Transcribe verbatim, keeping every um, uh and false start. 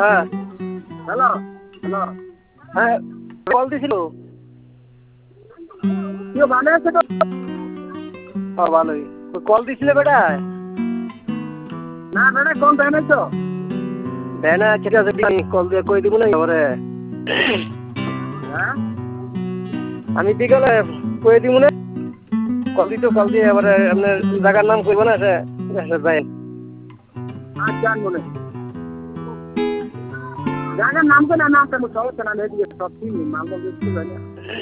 হ্যাঁ hello hello হ্যাঁ call দিছিল। কেউ ভালো আছে তো? ও ভালোই। কল দিছিলে বেটা? না বেটা কোন টাইমে তো? দেয় না, ঠিক আছে কল দিয়ে কই দিব না এবারে। হ্যাঁ আমি বিকালে কই দিব না, কল দিত কল দিয়ে এবারে আপনার জায়গার নাম কইব না সে যাই। আর জান মনে জায়গার নাম তো না নাম তো সমস্যা না, এদিকে সব চিনি মালদা